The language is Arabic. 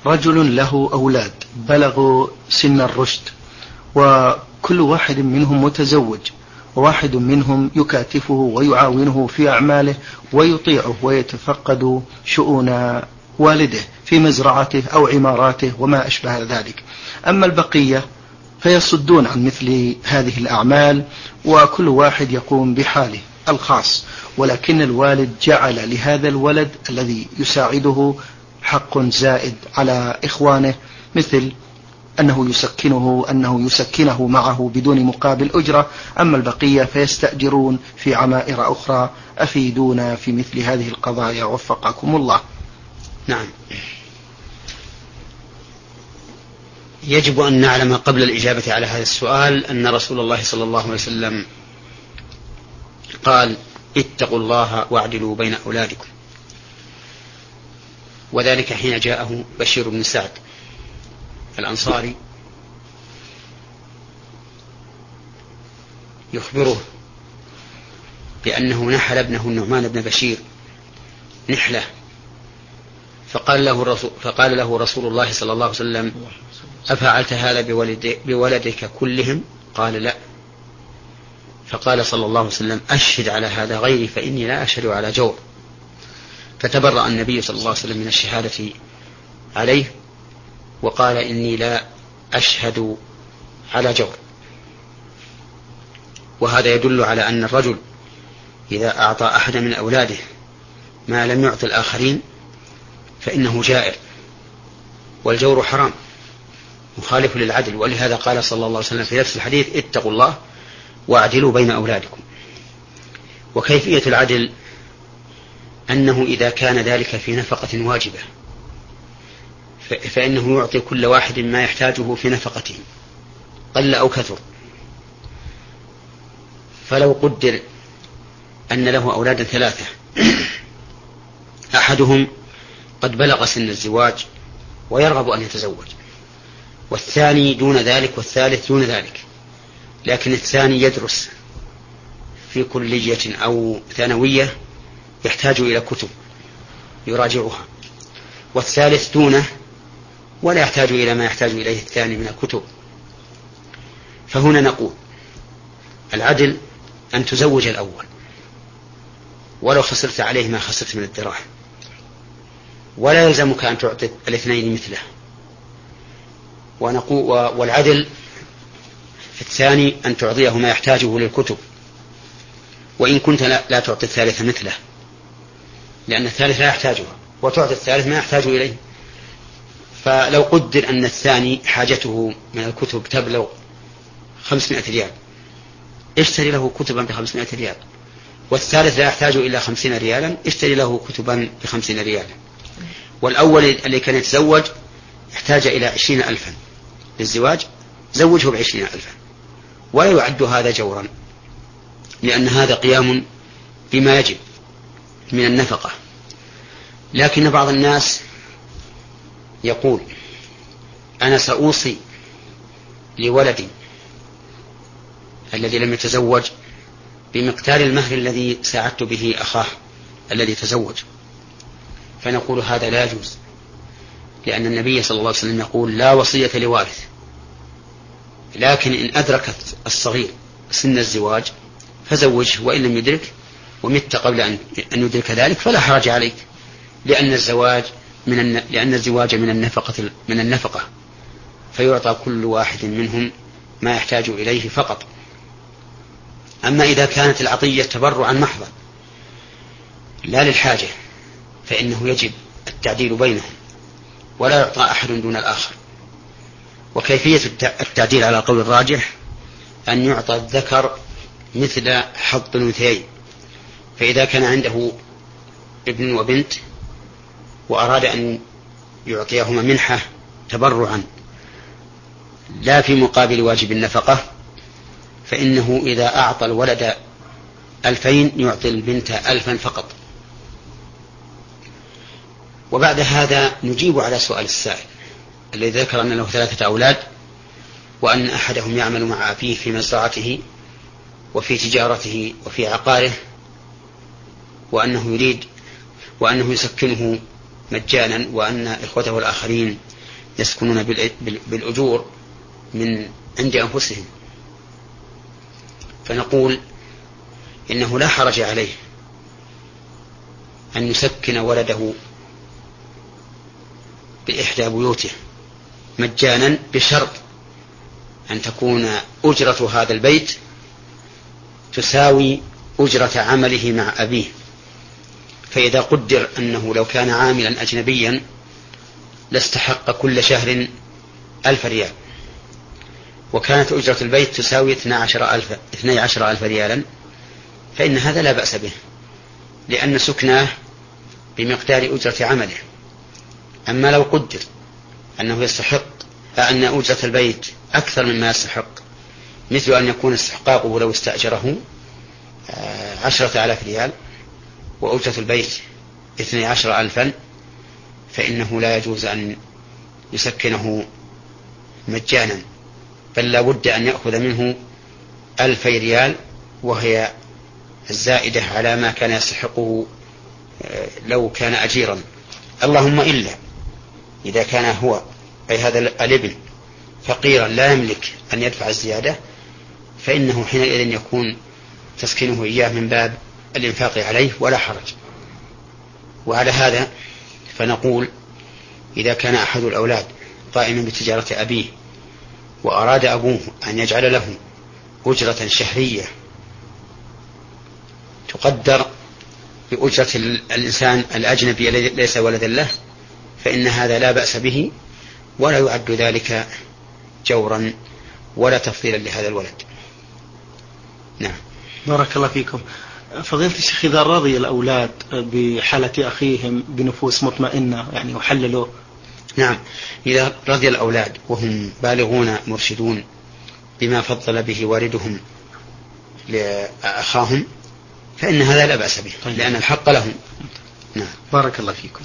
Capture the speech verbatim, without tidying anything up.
رجل له أولاد بلغوا سن الرشد، وكل واحد منهم متزوج، وواحد منهم يكاتفه ويعاونه في أعماله ويطيعه ويتفقد شؤون والده في مزرعته أو عماراته وما أشبه ذلك. أما البقية فيصدون عن مثل هذه الأعمال، وكل واحد يقوم بحاله الخاص، ولكن الوالد جعل لهذا الولد الذي يساعده حق زائد على إخوانه، مثل أنه يسكنه أنه يسكنه معه بدون مقابل أجرة. أما البقية فيستأجرون في عمائر أخرى. أفيدونا في مثل هذه القضايا وفقكم الله. نعم، يجب أن نعلم قبل الإجابة على هذا السؤال أن رسول الله صلى الله عليه وسلم قال: اتقوا الله واعدلوا بين أولادكم، وذلك حين جاءه بشير بن سعد الأنصاري يخبره بأنه نحل ابنه النعمان بن بشير نحلة، فقال له الرسول, فقال له رسول الله صلى الله عليه وسلم: أفعلت هذا بولد بولدك كلهم؟ قال: لا. فقال صلى الله عليه وسلم: أشهد على هذا غيري فإني لا أشهد على جور. فتبرأ النبي صلى الله عليه وسلم من الشهادة عليه وقال: إني لا أشهد على جور. وهذا يدل على أن الرجل إذا أعطى أحد من أولاده ما لم يعطي الآخرين فإنه جائر، والجور حرام مخالف للعدل. ولهذا قال صلى الله عليه وسلم في نفس الحديث: اتقوا الله واعدلوا بين أولادكم. وكيفية العدل أنه إذا كان ذلك في نفقة واجبة فإنه يعطي كل واحد ما يحتاجه في نفقته قل أو كثر. فلو قدر أن له أولادا ثلاثة، أحدهم قد بلغ سن الزواج ويرغب أن يتزوج، والثاني دون ذلك، والثالث دون ذلك، لكن الثاني يدرس في كلية أو ثانوية يحتاج إلى كتب يراجعها، والثالث دونه ولا يحتاج إلى ما يحتاج إليه الثاني من الكتب. فهنا نقول العدل أن تزوج الأول ولو خسرت عليه ما خسرت من الدراهم، ولا يلزمك أن تعطي الاثنين مثله. ونقول والعدل في الثاني أن تعطيه ما يحتاجه للكتب، وإن كنت لا, لا تعطي الثالث مثله، لأن الثالث لا يحتاجها، وتعطي الثالث ما يحتاج إليه. فلو قدر أن الثاني حاجته من الكتب تبلغ خمسمائة ريال، اشتري له كتبا بخمسمائة ريال، والثالث لا يحتاج إلى خمسين ريالا، اشتري له كتبا بخمسين ريالا. والأول اللي كان يتزوج يحتاج إلى عشرين ألفا للزواج، زوجه بعشرين ألفا، ولا يعد هذا جورا، لأن هذا قيام بما يجب من النفقة. لكن بعض الناس يقول: أنا سأوصي لولدي الذي لم يتزوج بمقدار المهر الذي ساعدت به أخاه الذي تزوج. فنقول هذا لا يجوز، لأن النبي صلى الله عليه وسلم يقول: لا وصية لوارث. لكن إن أدركت الصغير سن الزواج فزوجه، وإن لم يدرك ومت قبل أن يدرك ذلك فلا حرج عليك، لأن الزواج من الن... لأن الزواج من النفقة من النفقة فيعطى كل واحد منهم ما يحتاج إليه فقط. أما إذا كانت العطية تبرعا محضا لا للحاجة فإنه يجب التعديل بينهم، ولا يعطى أحد دون الآخر. وكيفية التعديل على القول الراجح أن يعطى الذكر مثل حظ الأنثيين. فإذا كان عنده ابن وبنت وأراد أن يعطيهما منحة تبرعا لا في مقابل واجب النفقة، فإنه إذا أعطى الولد ألفين يعطي البنت ألفا فقط. وبعد هذا نجيب على سؤال السائل الذي ذكر أن له ثلاثة أولاد، وأن أحدهم يعمل مع أبيه في مزرعته وفي تجارته وفي عقاره، وأنه يريد وأنه يسكنه مجانا وأن إخوته الآخرين يسكنون بالأجور من عند أنفسهم، فنقول إنه لا حرج عليه أن يسكن ولده بإحدى بيوته مجانا بشرط أن تكون أجرة هذا البيت تساوي أجرة عمله مع أبيه. فإذا قدر أنه لو كان عاملا أجنبيا لاستحق كل شهر ألف ريال، وكانت أجرة البيت تساوي اثني عشر ألف, اثني عشر ألف ريالا، فإن هذا لا بأس به، لأن سكناه بمقدار أجرة عمله. أما لو قدر أنه يستحق أن أجرة البيت أكثر مما يستحق، مثل أن يكون استحقاقه لو استأجره عشرة آلاف ريال وأجرة البيت اثني عشر ألفا، فإنه لا يجوز أن يسكنه مجانا، بل لا بد أن يأخذ منه ألفي ريال، وهي الزائدة على ما كان يستحقه لو كان أجيرا. اللهم إلا إذا كان هو أي هذا الابن فقيرا لا يملك أن يدفع الزيادة، فإنه حينئذ يكون تسكنه إياه من باب الإنفاق عليه ولا حرج. وعلى هذا فنقول إذا كان أحد الأولاد قائما بتجارة أبيه وأراد أبوه أن يجعل له أجرة شهرية تقدر بأجرة الإنسان الأجنبي الذي ليس ولدا له، فإن هذا لا بأس به، ولا يعد ذلك جورا ولا تفضيلا لهذا الولد. نعم. بارك الله فيكم. فضيلة الشيخ، إذا رضي الأولاد بحالة أخيهم بنفوس مطمئنة يعني يحللوا؟ نعم، إذا رضي الأولاد وهم بالغون مرشدون بما فضل به والدهم لأخاهم فإن هذا لا بأس به، لأن الحق لهم. نعم. بارك الله فيكم.